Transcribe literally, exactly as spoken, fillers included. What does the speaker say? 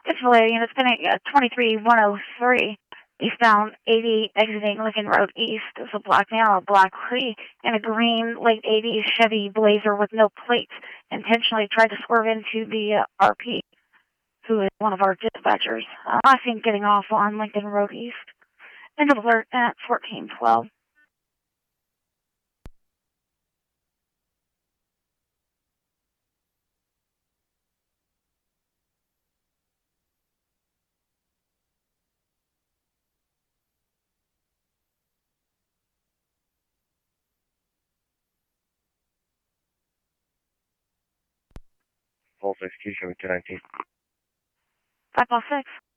Display unit spinning at twenty-three one oh three. Eastbound eighty exiting Lincoln Road East. There's a black male, a black hoodie, and a green late eighties Chevy Blazer with no plates. Intentionally tried to swerve into the uh, R P, who is one of our dispatchers. Uh, I think getting off on Lincoln Road East. End of alert at fourteen twelve. False execution with two nineteen. five oh six.